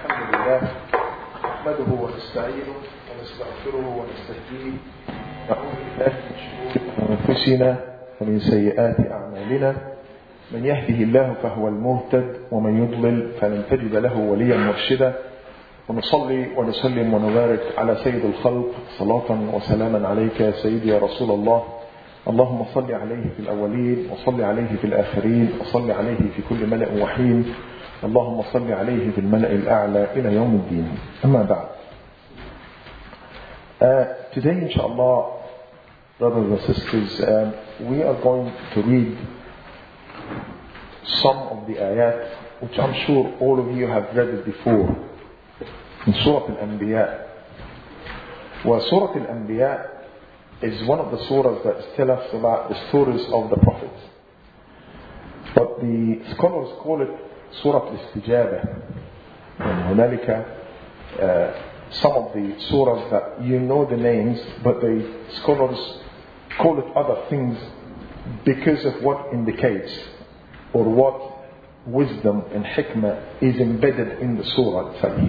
الحمد لله نحمده ونستعينه ونستغفره ونستهديه ونعوذ بالله من شرور أنفسنا ومن سيئات أعمالنا من يهده الله فهو المهتد ومن يضلل فلن تجد له وليا مرشدا ونصلي ونسلم ونبارك على سيد الخلق صلاة وسلاما عليك يا سيدي يا رسول الله. اللهم صل عليه في الأولين وصل عليه في الآخرين وصل عليه في كل ملأ وحين. اللهم صل عليه في الملأ الأعلى إلى يوم الدين. أما بعد. Today inshallah, brothers and sisters, we are going to read some of the ayat which I'm sure all of you have read it before in Surah Al-Anbiya. Well, Surah Al-Anbiya is one of the surahs that tell us about the stories of the prophets. But the scholars call it Surah Al-Istijabah. And هنالك some of the surahs that you know the names, but the scholars call it other things because of what indicates or what wisdom and hikmah is embedded in the surah itself.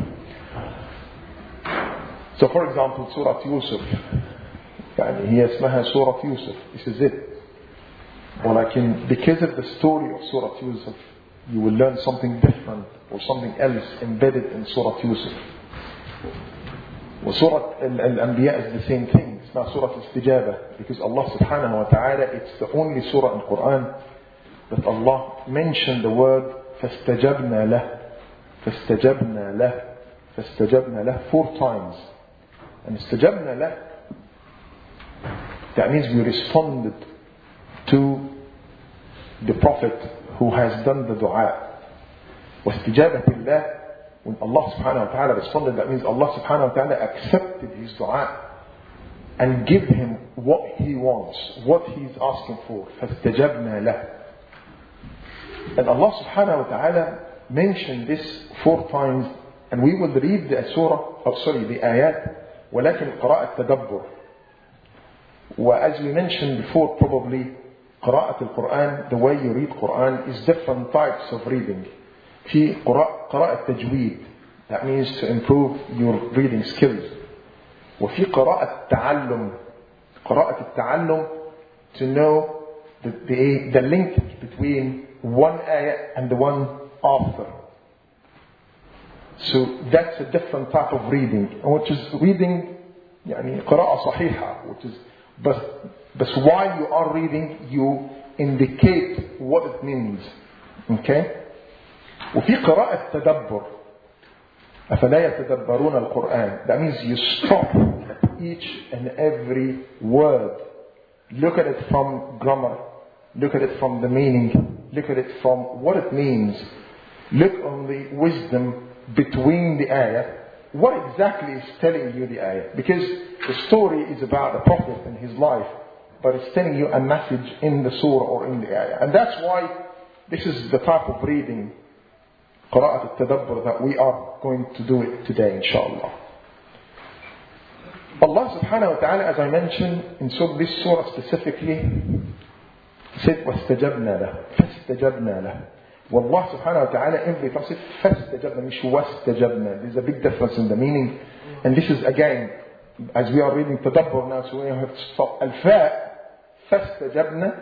So for example, Surah Yusuf, هي اسمها Surah Yusuf, this is it. ولكن because of the story of Surah Yusuf, you will learn something different or something else embedded in Surah Yusuf. Surah Al-Anbiya is the same thing. It's not Surah Al-Istijabah because Allah subhanahu wa ta'ala, it's the only surah in Quran that Allah mentioned the word فَاسْتَجَبْنَا لَهُ فَاسْتَجَبْنَا لَهُ فَاسْتَجَبْنَا لَهُ 4 times. And اسْتَجَبْنَا لَهُ, that means we responded to the Prophet who has done the dua. وَاسْتِجَابَةِ اللَّهِ, when Allah subhanahu wa ta'ala responded, that means Allah subhanahu wa ta'ala accepted his dua and give him what he wants, what he's asking for. فَاسْتَجَبْنَا لَهُ. And Allah subhanahu wa ta'ala mentioned this 4 times, and we will read the surah, the ayat, ولكن قراءة تدبر. As we mentioned before, probably قراءة القرآن, the way you read Quran is different types of reading. في قراءة تجويد, that means to improve your reading skills. وفي قراءة تعلم, قراءة التعلم, to know the linkage between one ayah and the one after. So that's a different type of reading, which is reading يعني قراءة صحيحة, which is but while you are reading you indicate what it means. Okay? وفي قراءة تدبر, أفلا يتدبرون القرآن, that means you stop at each and every word, look at it from grammar, look at it from the meaning, look at it from what it means, look on the wisdom between the ayah, what exactly is telling you the ayah, because the story is about the Prophet and his life, but it's telling you a message in the surah or in the ayah. And that's why this is the type of reading, قراءة التدبر, that we are going to do it today inshallah. Allah subhanahu wa ta'ala, as I mentioned in this surah specifically, said وَاسْتَجَبْنَا لَهُ فَاسْتَجَبْنَا لَهُ. والله سبحانه وتعالى every time says فَاسْتَجَبْنَا, مش وَاسْتَجَبْنَا. There's a big difference in the meaning, and this is again, as we are reading تدبر now, so we have to stop. الفاء فَاسْتَجَبْنَا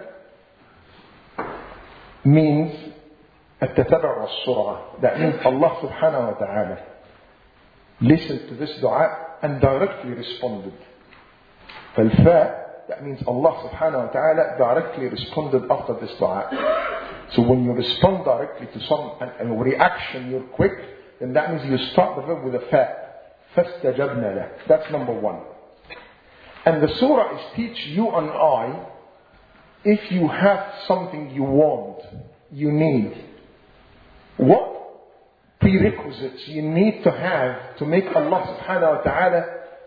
means التتبع والسرعة. That means Allah subhanahu wa ta'ala listened to this dua and directly responded. فالفاء, that means Allah subhanahu wa ta'ala directly responded after this dua. So when you respond directly to some a reaction, you're quick, then that means you start the verb with a fa. فَاسْتَجَبْنَا لَهُ. That's number 1. And the surah is teach you and I, if you have something you want, you need, what prerequisites you need to have to make Allah subhanahu wa ta'ala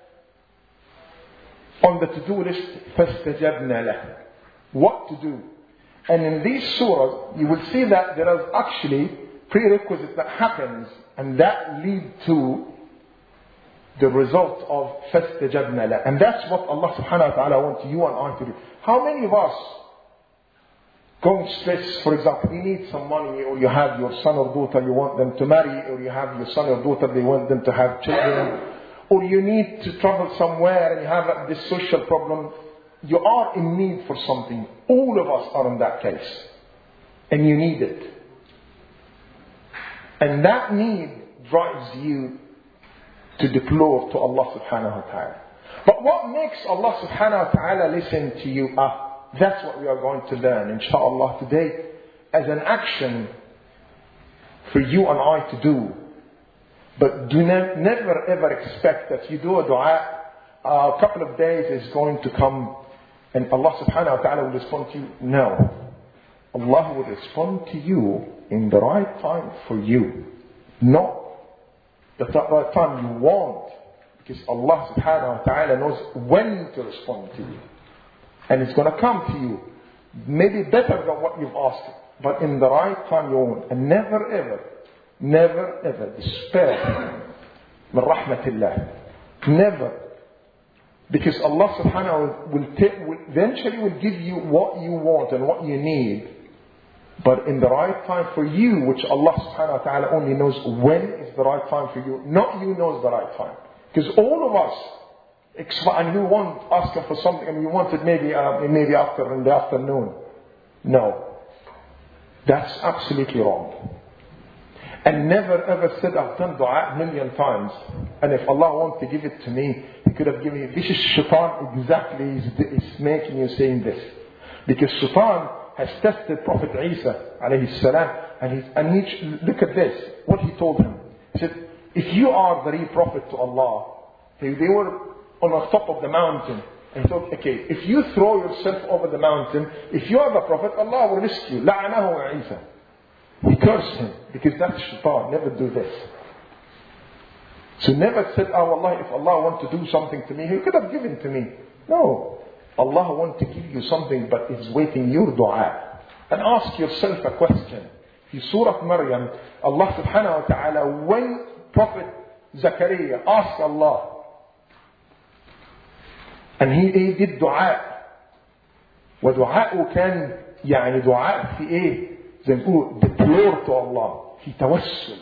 on the to-do list. فَاسْتَجَبْنَا لَهُ. What to do. And in these surahs, you will see that there is actually prerequisites that happens, and that lead to the result of فَاسْتَجَبْنَا لَهُ. And that's what Allah subhanahu wa ta'ala wants you and I to do. How many of us going stress, for example, you need some money, or you have your son or daughter, you want them to marry, or you have your son or daughter, they want them to have children, or you need to travel somewhere and you have this social problem, you are in need for something. All of us are in that case. And you need it. And that need drives you to deplore to Allah subhanahu wa ta'ala. But what makes Allah subhanahu wa ta'ala listen to you? That's what we are going to learn, inshallah, today, as an action for you and I to do. But do never ever expect that you do a dua, a couple of days is going to come and Allah subhanahu wa ta'ala will respond to you. No. Allah will respond to you in the right time for you. Not the right time you want. Because Allah subhanahu wa ta'ala knows when to respond to you. And it's going to come to you. Maybe better than what you've asked. But in the right time you want. And never ever despair min rahmatillah. Never. Because Allah subhanahu wa ta'ala will eventually give you what you want and what you need. But in the right time for you, which Allah subhanahu wa ta'ala only knows when is the right time for you. Not you knows the right time. Because all of us, and you want asking for something and you want it maybe after in the afternoon. No. That's absolutely wrong. And never ever said, I've done dua 1,000,000 times. And if Allah wants to give it to me, He could have given me. This is shaitan exactly is making you saying this. Because shaitan has tested Prophet Isa alayhi salam. And he look at this. What he told him. He said, if you are the real prophet to Allah, they were on the top of the mountain. And he thought, okay, if you throw yourself over the mountain, if you are the prophet, Allah will rescue you. La'anahu Isa. He cursed him because that's shaitan. Never do this. So never said, Allah, if Allah wants to do something to me, He could have given to me. No. Allah wants to give you something, but He's waiting your dua. And ask yourself a question. In Surah Maryam, Allah subhanahu wa ta'ala, when Prophet Zakaria asked Allah, and he did dua. ودعاءه كان يعني دعاء في ايه؟ زي ما بيقولوا deplore to Allah. في توسل.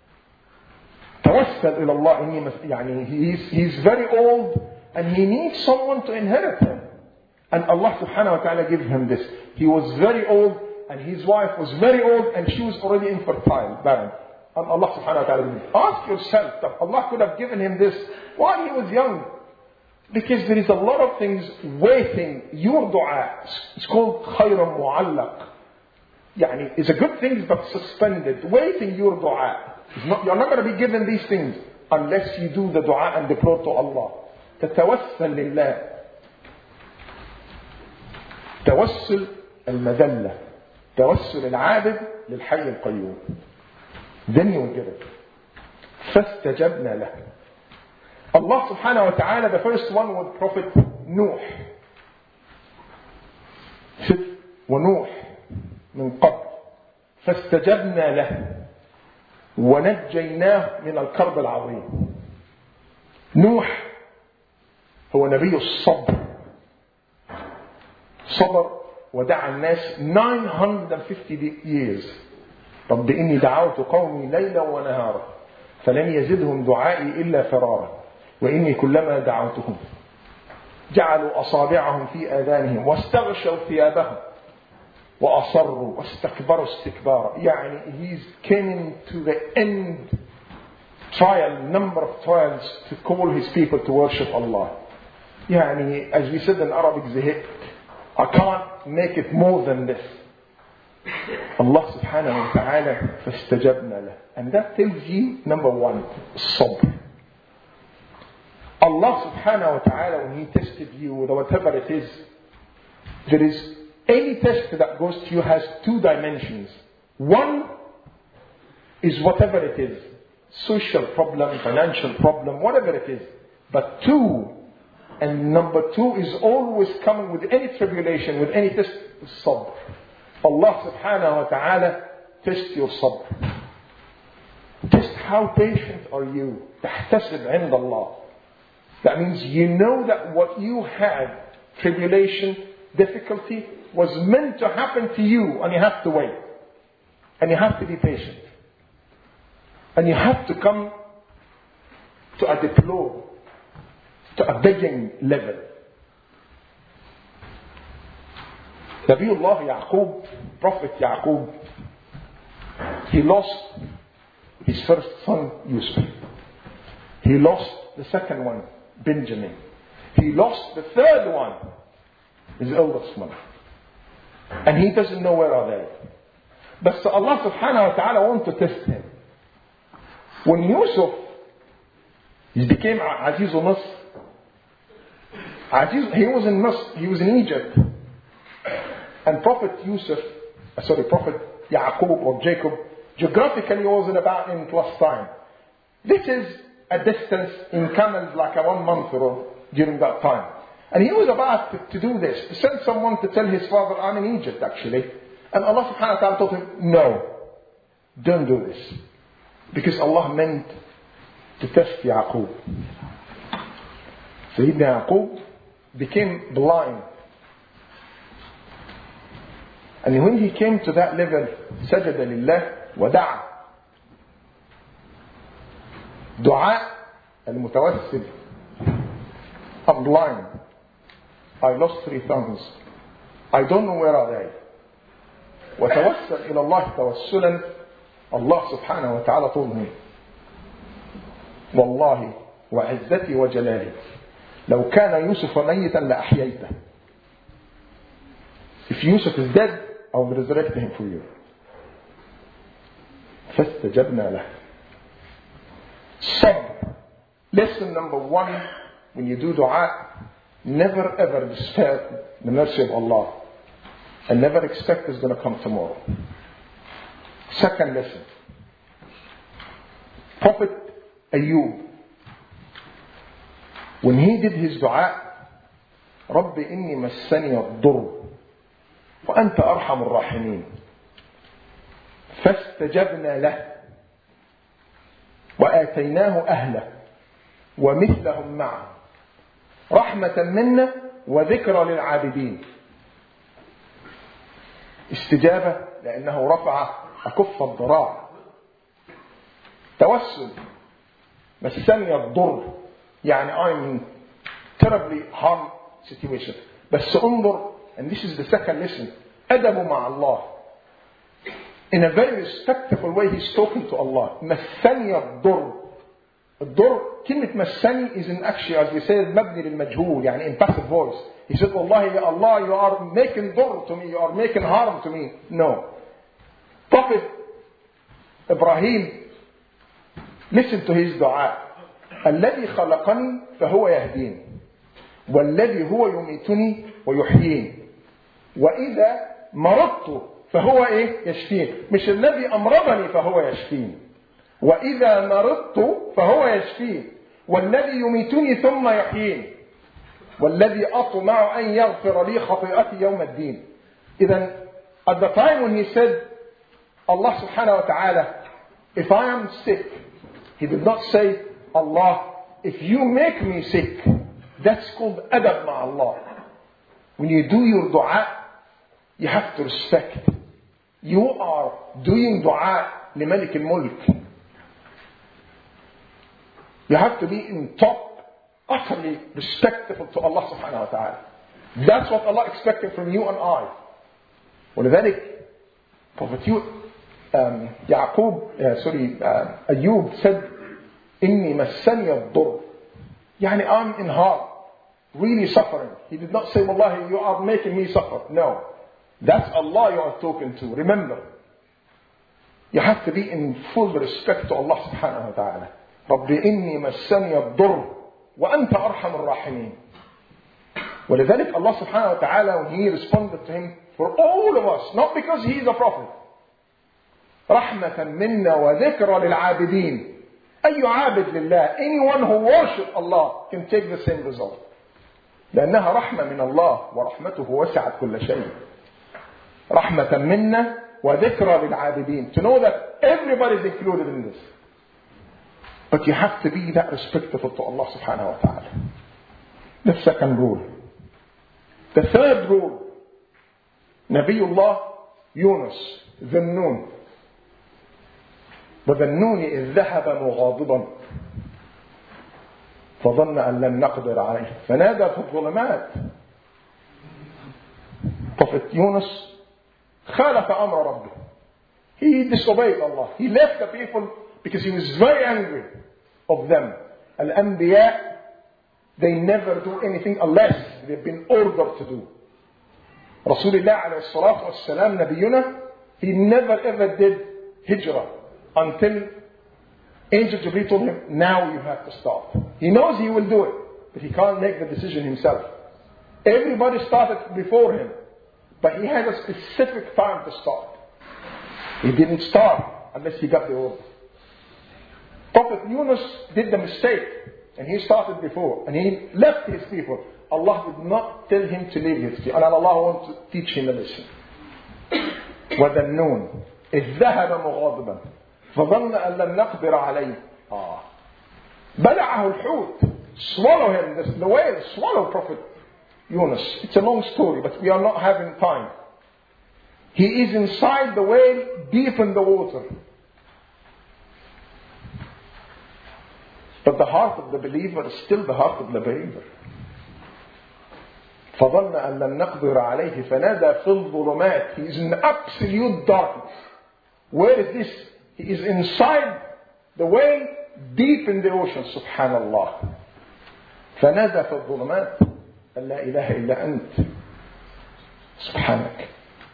توسل إلى الله. يعني he's very old and he needs someone to inherit him. And Allah subhanahu wa ta'ala gave him this. He was very old and his wife was very old and she was already infertile, barren. And Allah subhanahu wa ta'ala, ask yourself that Allah could have given him this while he was young. Because there is a lot of things waiting your dua. It's called khayran mu'allaq. Yani, it's a good thing but suspended, waiting your dua. You're not going to be given these things unless you do the dua and deplore to Allah. تتوسل لله. توسل المذلة. توسل العابد للحي القيوم. Then you will get it. فاستجبنا له. Allah subhanahu wa ta'ala, the first one was Prophet Nuh. ونوح من قبل فاستجبنا له ونجيناه من الكرب العظيم. نوح هو نبي الصبر. صبر ودعا الناس 950 years. رب إني دعوت قومي ليلا ونهارا فلم يزدهم دعائي إلا فرارا وإني كلما دعوتهم جعلوا أصابعهم في آذانهم واستغشوا ثيابهم وأصروا واستكبروا استكبارا. يعني he's came to the end number of trials to call his people to worship Allah. يعني as we said in Arabic, زهقت. I can't make it more than this. Allah subhanahu wa ta'ala فاستجبنا له. And that tells you, number one, الصبر. Allah subhanahu wa ta'ala, when He tested you with whatever it is, there is any test that goes to you has two dimensions. One is whatever it is, social problem, financial problem, whatever it is. But two, and number two is always coming with any tribulation, with any test, sabr. Allah subhanahu wa ta'ala test your sabr. Test how patient are you. تحتسب عند الله. That means you know that what you had, tribulation, difficulty was meant to happen to you, and you have to wait. And you have to be patient. And you have to come to a deplore, to a begging level. Nabiullah Yaqub, Prophet Yaqub, he lost his first son, Yusuf. He lost the second one, Benjamin. He lost the third one, his eldest one. And he doesn't know where are they. But Allah subhanahu wa ta'ala wants to test him. When Yusuf, he became Aziz al-Misr. He was in Misr, he was in Egypt. And Prophet Yaqub or Jacob, geographically was in about in Palestine. This is a distance in camels like a 1 month or during that time. And he was about to do this, to send someone to tell his father, I'm in Egypt actually. And Allah subhanahu wa ta'ala told him, no, don't do this. Because Allah meant to test Yaqub. Sayyidina Yaqub became blind. And when he came to that level, سجد لله ودعا. دعاء المتوسل. I'm blind. I lost 3 thumbs. I don't know where are they. وتوسل إلى الله توسلا. Allah subhanahu wa ta'ala told him, والله وعزتي وجلالي لو كان يوسف ميتا لأحييته. If Yusuf is dead, I will resurrect him for you. فاستجبنا له. Sabr. Lesson number 1, when you do dua, never ever despair the mercy of Allah. And never expect it's going to come tomorrow. Second lesson. Prophet Ayub, when he did his dua, رب إني مسني الضر وأنت أرحم الراحمين فاستجبنا له وآتيناه أهله ومثلهم معه رحمة منا وذكرى للعابدين. استجابة لأنه رفع أكف الضراع. توسل مسني الضر يعني I'm in terribly harm situation. بس انظر, and this is the second lesson, أدب مع الله. In a very respectful way he's talking to Allah. مسني الضر. الضر كلمة مسني is in actually as we said مبني للمجهول يعني in passive voice. He said والله يا Allah you are making ضر to me, you are making harm to me. No. Prophet Ibrahim, listen to his dua. الذي خلقني فهو يهدين والذي هو يميتني ويحيين وإذا مرضت فهو يشفين. مش الذي أمرضني فهو يشفين. وإذا مرضت فهو يشفين والذي يميتني ثم يحيين والذي أطمع أن يغفر لي خطيئتي يوم الدين. إذن at the time when he said Allah subhanahu wa ta'ala, if I am sick, he did not say Allah, if you make me sick. That's called adab ma Allah. When you do your dua, you have to respect. You are doing dua li Malik al-Mulk. You have to be in top, utterly respectful to Allah subhanahu wa ta'ala. That's what Allah expected from you and I. ولذلك Prophet Ayub said, إني مسني الضر. يعني I'm in harm, really suffering. He did not say, Wallahi, you are making me suffer. No. That's Allah you are talking to. Remember. You have to be in full respect to Allah subhanahu wa ta'ala. رب إني مسني الضر وأنت أرحم الراحمين. ولذلك Allah subhanahu wa ta'ala, when he responded to him, for all of us, not because he is a prophet, رحمة منا وذكرى للعابدين. أي عابد لله, anyone who worships Allah can take the same result. لأنها رحمة من الله ورحمته وسعت كل شيء. رحمة منا وذكرى للعابدين. To know that everybody is included in this. But you have to be that respectful to Allah subhanahu wa ta'ala. The second rule. The third rule Nabiullah Yunus, ذنون. وذنون إذ ذهب مغاضبا فظن أن لن نقدر عليه فنادى في الظلمات. Prophet Yunus خالف أمر ربه. He disobeyed Allah. He left the people because he was very angry of them. Al-Anbiya, they never do anything unless they've been ordered to do. Rasulullah alayhi salatu wassalam, Nabiyuna, he never ever did hijrah until Angel Jibreel told him, now you have to start. He knows he will do it, but he can't make the decision himself. Everybody started before him, but he had a specific time to start. He didn't start unless he got the order. Prophet Yunus did the mistake, and he started before, and he left his people. Allah did not tell him to leave his people, and Allah wants to teach him a lesson. وَذَنُّونَ إِذْ ذَهَبَ مُغَاضِبًا فَظَنَّ أَن لَّن نَّقْدِرَ عَلَيْهِ بَلَعَهُ الْحُوتُ. Swallow him, the whale swallowed Prophet Yunus. It's a long story, but we are not having time. He is inside the whale, deep in the water. But the heart of the believer is still the heart of the believer. فظن أن لن نقدر عليه فنادى في الظلمات. He is in absolute darkness. Where is this? He is inside the whale, deep in the ocean. Subhanallah. فنادى في الظلمات أن لا إله إلا أنت سبحانك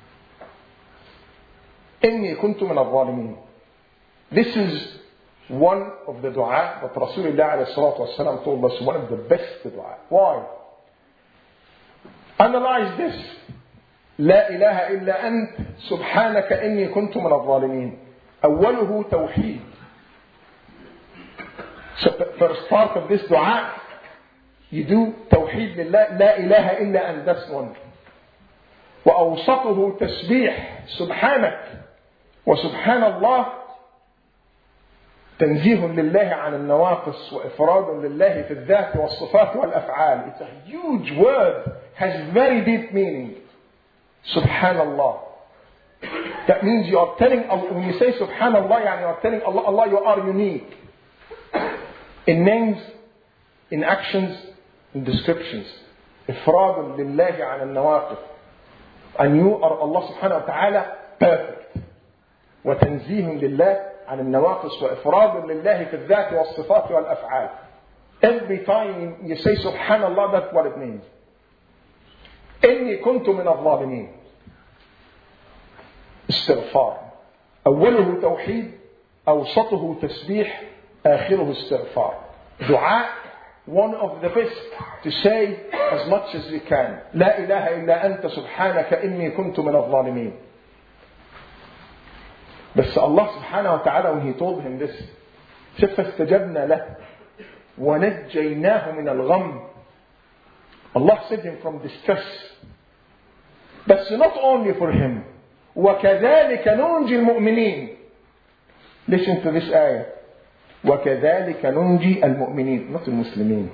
إني كنت من الظالمين. This is one of the dua that Rasulullah alayhi salatu wasalam told us, one of the best dua. Why? Analyze this. لا إله إلا أنت سبحانك إني كنت من الظالمين. أوله توحيد. So first part of this dua, you do توحيد لله, لا إله إلا أنت, that's one. وأوسطه تسبيح سبحانك وسبحان الله تنزيه لله عن النواقص وإفراد لله في الذات والصفات والأفعال. It's a huge word, has very deep meaning. Subhanallah. That means you are telling Allah, when you say Subhanallah, you are telling Allah, Allah, you are unique. In names, in actions, in descriptions. إفراد لله عن النواقص. And you are Allah subhanahu wa ta'ala perfect. وتنزيه لله عن النواقص وإفراد لله في الذات والصفات والأفعال. Every time you say Subhanallah, that's what it means. إني كنت من الظالمين. استغفار. أوله توحيد، أوسطه تسبيح، آخره استغفار. Dua, one of the best to say as much as you can. لا إله إلا أنت سبحانك إني كنت من الظالمين. بس Allah subhanahu wa ta'ala, when he told him this, said فاستجبنا له ونجيناه من الغم. Allah saved him from distress. But not only for him. وكذلك ننجي المؤمنين. Listen to this ayah. وكذلك ننجي المؤمنين, not the Muslimin.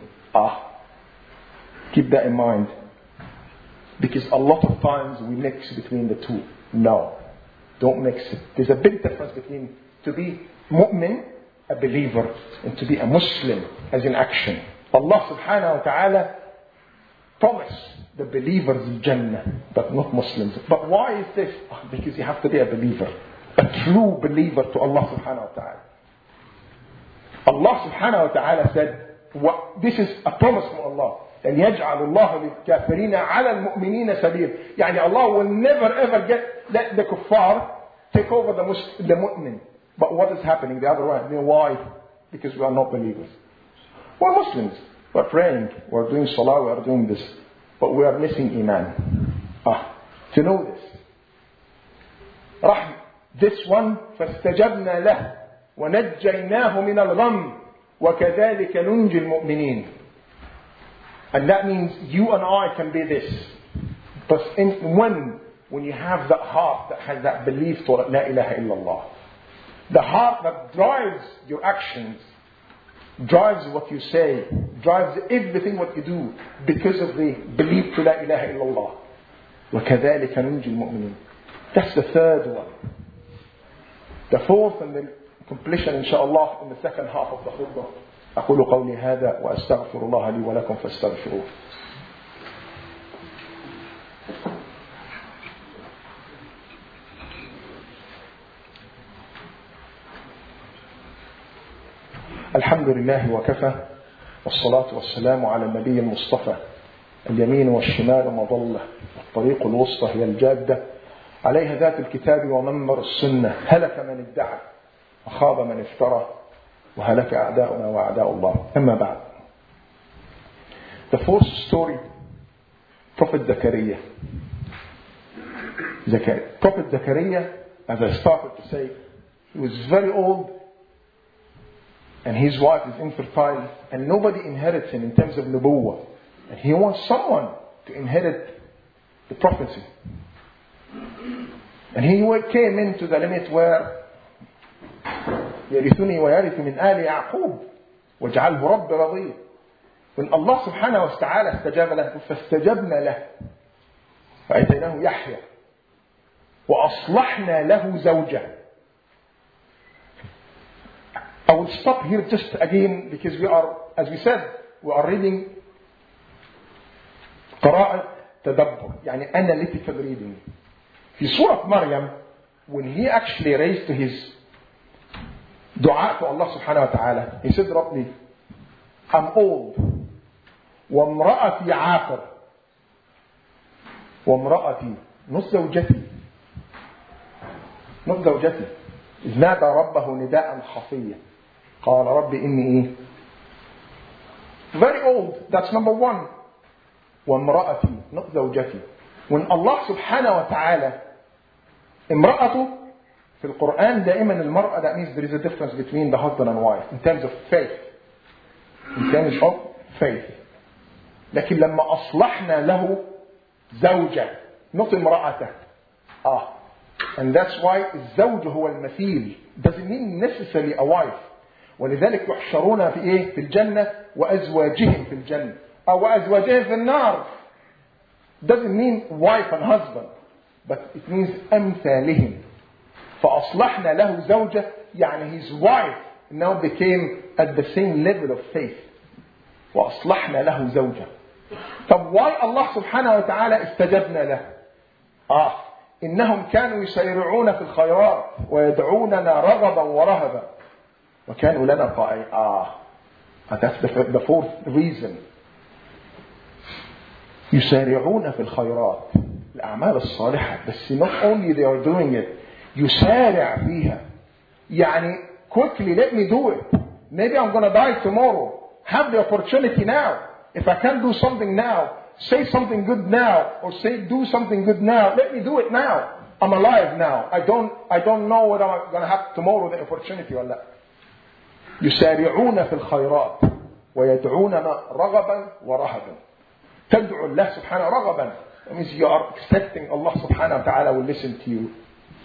Keep that in mind. Because a lot of times we mix between the two. No. Don't mix it. There's a big difference between to be mu'min, a believer, and to be a Muslim as in action. Allah subhanahu wa ta'ala promised the believers Jannah, but not Muslims. But why is this? Because you have to be a believer. A true believer to Allah subhanahu wa ta'ala. Allah subhanahu wa ta'ala said, this is a promise from Allah. أن يجعل الله للكافرين على المؤمنين سبيل. يعني Allah will never ever let the kuffar take over the mu'min. But what is happening the other way? Why? Because we are not believers. We're Muslims. We're praying. We're doing salah. We're doing this. But we are missing iman. To know this. This one, فاستجبنا له ونجيناه من الغم وكذلك ننجي المؤمنين. And that means you and I can be this. But when you have that heart that has that belief to La ilaha illallah, the heart that drives your actions, drives what you say, drives everything what you do because of the belief to La ilaha illallah. وكذلك ننجي المؤمنين. That's the third one. The fourth and the completion inshallah in the second half of the khutbah. أقول قولي هذا وأستغفر الله لي ولكم فاستغفروه. الحمد لله وكفى والصلاة والسلام على النبي المصطفى اليمين والشمال مظلة والطريق الوسطى هي الجادة عليها ذات الكتاب ومنبر السنة. هلك من ادعى وخاب من افترى وهلك أعداؤنا وأعداء الله. أما بعد. The fourth story, Prophet Zakaria. Prophet Zakaria, as I started to say, he was very old and his wife is infertile and nobody inherits him in terms of nubuwwah. And he wants someone to inherit the prophecy. And he came into the limit where يرثني ويرث من آل يعقوب واجعله رب رضي. When Allah subhanahu wa ta'ala استجاب له فاستجبنا له فأتيناه يحيى وأصلحنا له زوجه. I will stop here just again because we are, as we said, we are reading قراءة تدبر يعني analytical reading. في سورة مريم when he actually raised to his دعاء to Allah subhanahu wa ta'ala, he said ربي I'm old وامرأتي عاقر وامرأتي نص زوجتي إذ نادى ربه نداء خفيا قال ربي إني very old. That's number one. وامرأتي not زوجتي. When Allah subhanahu wa ta'ala امرأته في القرآن دائما المرأة, that means there is a difference between the husband and wife in terms of faith. لكن لما أصلحنا له زوجة not امرأته. And that's why الزوج هو المثيل doesn't mean necessarily a wife. ولذلك يحشرون في إيه في الجنة وأزواجهم في الجنة أو وأزواجهم في النار. Doesn't mean wife and husband, but it means أمثالهم. فأصلحنا له زوجة يعني his wife now became at the same level of faith. وأصلحنا له زوجة. طب why Allah سبحانه وتعالى استجبنا له؟ إنهم كانوا يسارعون في الخيرات ويدعوننا رغبا ورهبا وكانوا لنا طائعين. That's the fourth reason. يسارعون في الخيرات الأعمال الصالحة بس not only they are doing it يسارع فيها يعني quickly let me do it. Maybe I'm going to die tomorrow. Have the opportunity now. If I can do something now, say something good now, or do something good now, let me do it now. I'm alive now. I don't know whether I'm going to have tomorrow the opportunity or not. يسارعون في الخيرات ويدعوننا رغبا ورهبا. تدعو الله سبحانه رغبا. That means you are expecting Allah subhanahu wa ta'ala will listen to you.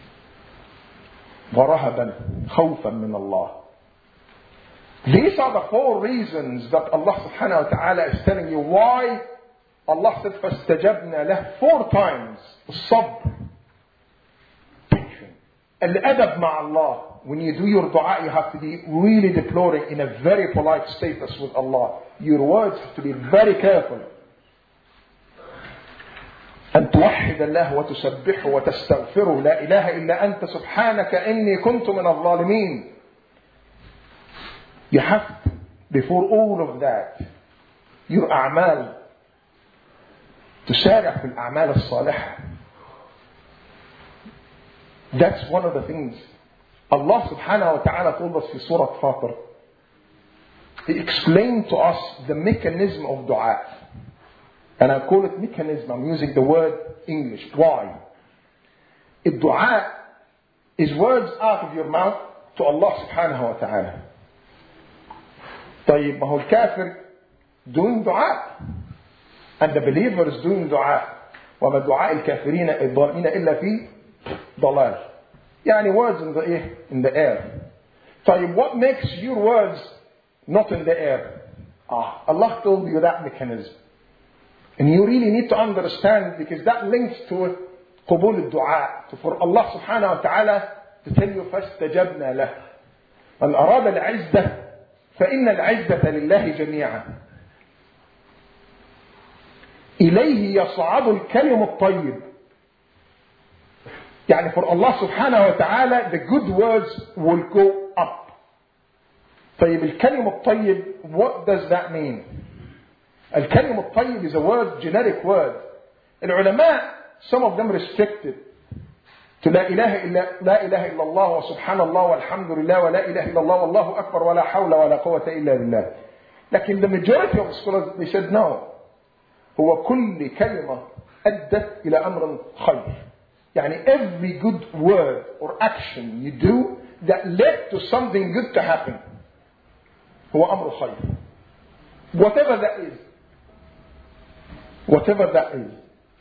ورهبا خوفا من الله. These are the four reasons that Allah subhanahu wa ta'ala is telling you why Allah said فاستجبنا له 4 times. الصبر, الأدب مع Allah. When you do your dua, you have to be really deploring in a very polite status with Allah. Your words have to be very careful. أن توحد الله وتسبحه وتستغفره لا إله إلا أنت سبحانك إني كنت من الظالمين. You have, before all of that, your أعمال تسارع في الأعمال الصالحة. That's one of the things Allah subhanahu wa ta'ala told us in Surah Fatir. He explained to us the mechanism of dua. And I call it mechanism. I'm using the word English. Why? Dua is words out of your mouth to Allah subhanahu wa ta'ala. طيب ما هو الكافر doing dua and the believer is doing dua. وما دعاء الكافرين الظالمين إلا في ضلال. يعني words in the air. طيب what makes your words not in the air? Allah told you that mechanism. And you really need to understand, because that links to قبول الدعاء. For Allah subhanahu wa ta'ala to tell you فاستجبنا له. من أراد العزة فإن العزة لله جميعا. إليه يصعد الكلم الطيب. يعني for Allah subhanahu wa ta'ala, the good words will go up. طيب الكلم الطيب, what does that mean? الكلم الطيب is a word, generic word. العلماء, some of them restricted to لا إله إلا الله وسبحان الله والحمد لله ولا إله إلا الله والله أكبر ولا حول ولا قوة إلا بالله. لكن the majority of scholars, they said no. هو كل كلمة أدت إلى أمر خير. يعني every good word or action you do that led to something good to happen هو أمر خير. Whatever that is. Whatever that is.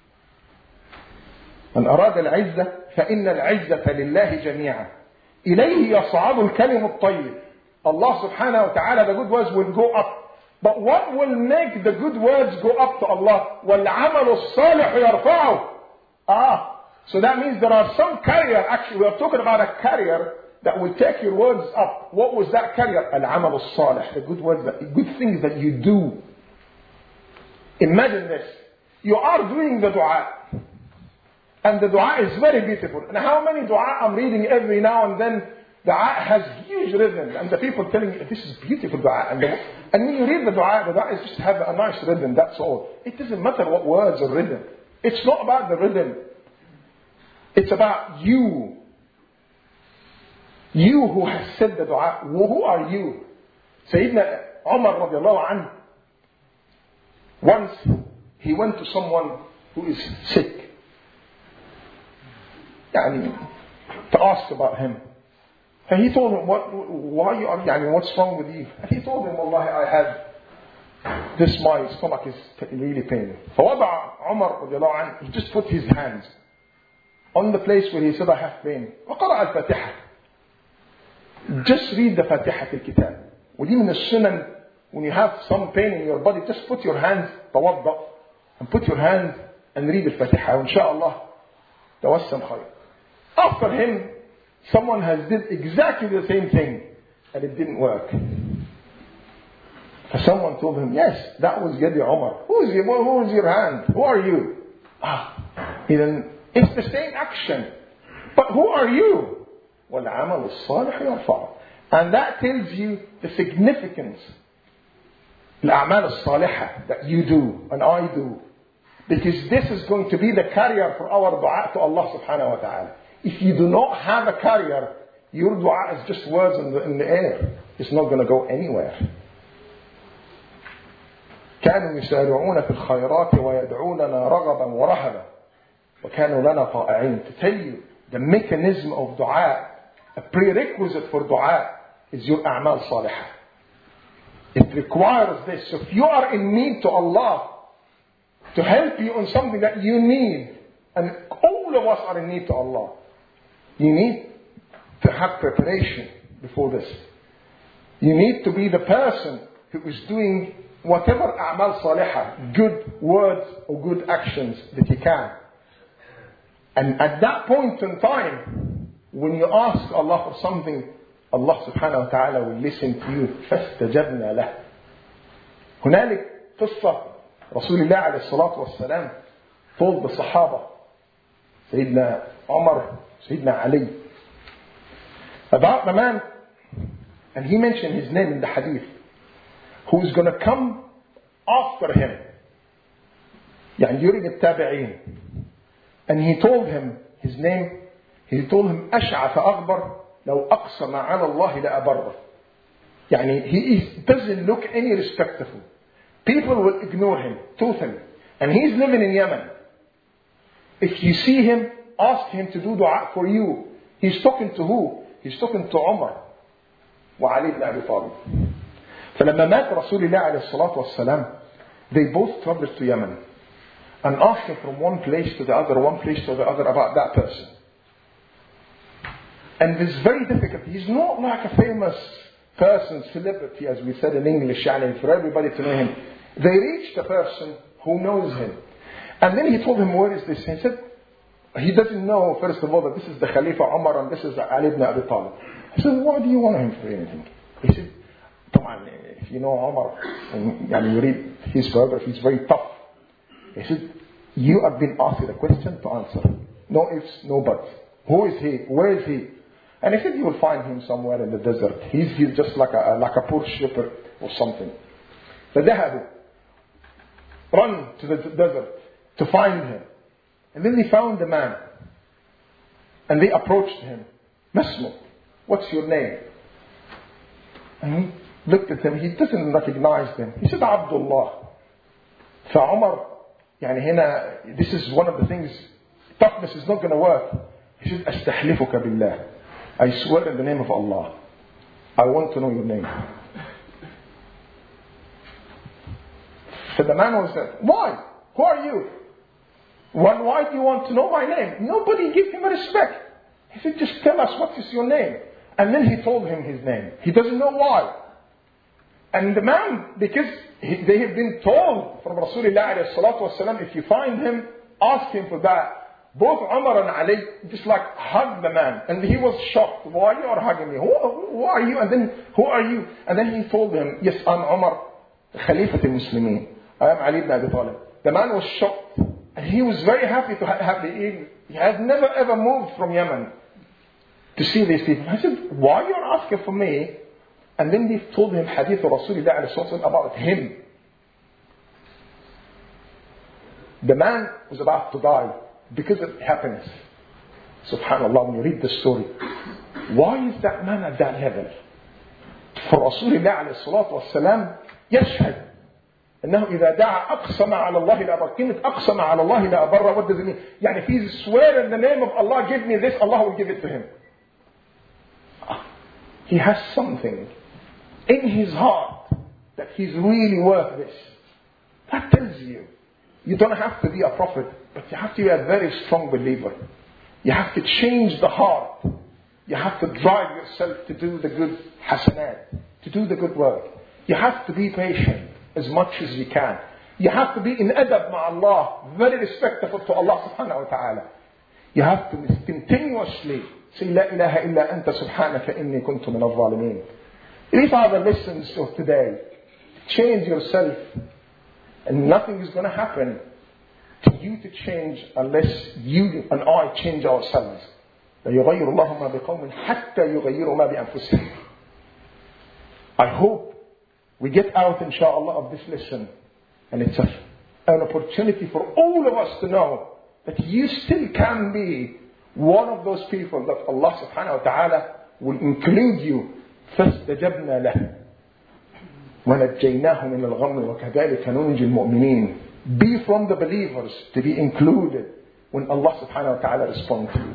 من أراد العزة فإن العزة لله جميعا. إليه يصعد الكلم الطيب. Allah subhanahu wa ta'ala, the good words will go up. But what will make the good words go up to Allah? وَالْعَمَلُ الصَّالِحُ يَرْفَعُهُ. So that means there are some carrier, actually we are talking about a carrier that will take your words up. What was that carrier? الْعَمَلُ الصَّالِحُ, the good words, the good things that you do. Imagine this. You are doing the dua. And the dua is very beautiful. And how many dua I'm reading every now and then, dua has huge rhythm. And the people telling you, this is beautiful dua. And when you read the dua is just have a nice rhythm, that's all. It doesn't matter what words or rhythm. It's not about the rhythm. It's about you. You who has said the dua. Who are you? Sayyidina Umar radiallahu anhu, once he went to someone who is sick. To ask about him. And he told him, why you are, what's wrong with you? And he told him, Wallahi, I had this, my stomach is really paining. فوضع عمر رضي الله عنه, he just put his hands on the place where he said, I have pain. وقرأ الفاتحة. Just read the Fatiha في الكتاب. ودي من السنن, when you have some pain in your body, just put your hands, توضأ, and put your hands and read the Fatiha. وإن شاء الله توسم خير. After him, someone has did exactly the same thing, and it didn't work. So someone told him, yes, that was Yadi Umar. Who is your hand? Who are you? It's the same action. But who are you? وَالْعَمَلُ الصَّالِحُ يَرْفَعُهُ. And that tells you the significance. الْأَعْمَالُ الصَّالِحَةِ that you do and I do. Because this is going to be the carrier for our dua to Allah subhanahu wa ta'ala. If you do not have a carrier, your dua is just words in the air. It's not going to go anywhere. كانوا يسارعون في الخيرات ويدعوننا رغبا ورهبا وكانوا لنا طائعين. To tell you the mechanism of dua, a prerequisite for dua is your a'mal salihah. It requires this. So if you are in need to Allah to help you on something that you need, and all of us are in need to Allah, you need to have preparation before this. You need to be the person who is doing whatever a'mal salihah, good words or good actions that you can. And at that point in time, when you ask Allah for something, Allah subhanahu wa ta'ala will listen to you. فَاسْتَجَبْنَا لَهُ. هنالك قصة رسول الله عليه الصلاة والسلام told the Sahaba, Sayyidina Umar, Sayyidina Ali, about the man, and he mentioned his name in the hadith, who is going to come after him, during the tabi'een. And he told him his name, he told him أشعث أغبر لو أقسم على الله لأبره. He doesn't look any respectful. People will ignore him totally. And he's living in Yemen. If you see him, ask him to do dua for you. He's talking to who? He's talking to Umar وعلي بن أبي طالب. فلما مات رسول الله عليه الصلاة والسلام, they both traveled to Yemen and asked him from one place to the other about that person. And it's very difficult. He's not like a famous person, celebrity, as we said in English, for everybody to know him. They reached the person who knows him. And then he told him, where is this? He said, he doesn't know, first of all, that this is the Khalifa Umar and this is Ali ibn Abi Talib. He said, why do you want him for anything? He said, طبعا, if you know Umar, and you read his biography, he's very tough. He said, you have been asked a question to answer. No ifs, no buts. Who is he? Where is he? And he said, you will find him somewhere in the desert. He's just like a poor shepherd or something. فذهبوا, run to the desert to find him. And then they found the man. And they approached him. Masmu, what's your name? And he looked at him. He doesn't recognize them. He said, Abdullah. فعمر, يعني هنا, this is one of the things, toughness is not going to work. He said, أستحلفك بالله. I swear in the name of Allah, I want to know your name. So the man was said, why? Who are you? Why do you want to know my name? Nobody gave him a respect. He said, just tell us what is your name. And then he told him his name. He doesn't know why. And the man, because they have been told from Rasulullah alayhi salatu wasalam, if you find him, ask him for that. Both Umar and Ali just like hugged the man. And he was shocked. Why you are hugging me? Who are you? And then, who are you? And then he told them, yes, I'm Umar, Khalifat al-Muslimin. I am Ali ibn Abi Talib. The man was shocked. And he was very happy to have the evening. He had never ever moved from Yemen to see these people. I said, why you are asking for me? And then they told him hadith of Rasulullah about him. The man was about to die because of happiness. Subhanallah, when you read the story. Why is that man at that level? For Rasulullah يشهد أنه إذا دعا أقسم على الله لأبر. كلمة أقسم على الله لأبر, what does it mean? يعني if he swear in the name of Allah, give me this, Allah will give it to him. He has something in his heart that he's really worth this. That tells you, you don't have to be a prophet, but you have to be a very strong believer. You have to change the heart. You have to drive yourself to do the good hasanat, to do the good work. You have to be patient as much as you can. You have to be in adab ma Allah, very respectful to Allah subhanahu wa ta'ala. You have to continuously say, La ilaha illa anta subhanaka inni kuntu min al-zalimin. These are the lessons of today. Change yourself. And nothing is going to happen to you to change unless you and I change ourselves. لا يغير الله ما بقوم حتى يغيروا ما بأنفسهم. I hope we get out, inshallah, of this lesson. And it's an opportunity for all of us to know that you still can be one of those people that Allah subhanahu wa ta'ala will include you. فَاسْتَجَبْنَا لَهُ وَنَجَّيْنَاهُ مِنَ الْغَمِّ وَكَذَلِكَ نُنْجِي الْمُؤْمِنِينَ. Be from the believers, to be included when Allah subhanahu wa ta'ala responds to you.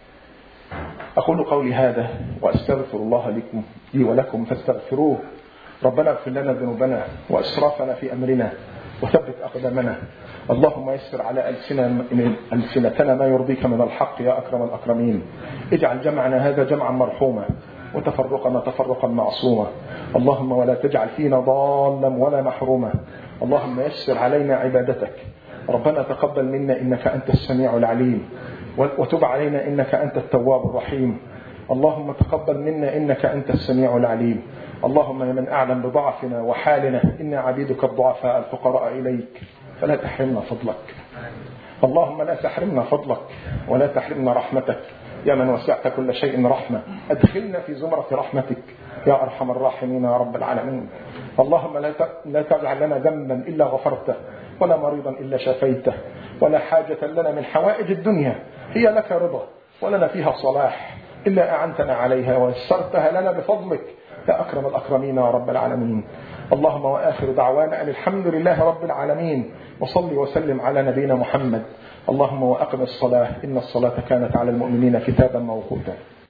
أقول قولي هذا وأستغفر الله لكم لي ولكم فاستغفروه. ربنا اغفر لنا ذنوبنا وإسرافنا في أمرنا وثبت أقدامنا. اللهم يسر على ألسنتنا ما يرضيك من الحق يا أكرم الأكرمين. اجعل جمعنا هذا جمعا مرحوما وتفرقنا تفرقا معصوما. اللهم ولا تجعل فينا ضالا ولا محروما. اللهم يسر علينا عبادتك. ربنا تقبل منا إنك أنت السميع العليم وتب علينا إنك أنت التواب الرحيم. اللهم تقبل منا إنك أنت السميع العليم. اللهم لمن أعلم بضعفنا وحالنا إنا عبيدك الضعفاء الفقراء إليك فلا تحرمنا فضلك. اللهم لا تحرمنا فضلك ولا تحرمنا رحمتك يا من وسعت كل شيء رحمة. أدخلنا في زمرة رحمتك يا أرحم الراحمين يا رب العالمين. اللهم لا تجعل لنا ذنبا إلا غفرته ولا مريضا إلا شفيته ولا حاجة لنا من حوائج الدنيا هي لك رضا ولنا فيها صلاح إلا أعنتنا عليها ويسرتها لنا بفضلك يا أكرم الأكرمين يا رب العالمين. اللهم وآخر دعوانا أن الحمد لله رب العالمين وصل وسلم على نبينا محمد. اللهم وأقم الصلاة إن الصلاة كانت على المؤمنين كتابا موقوتا.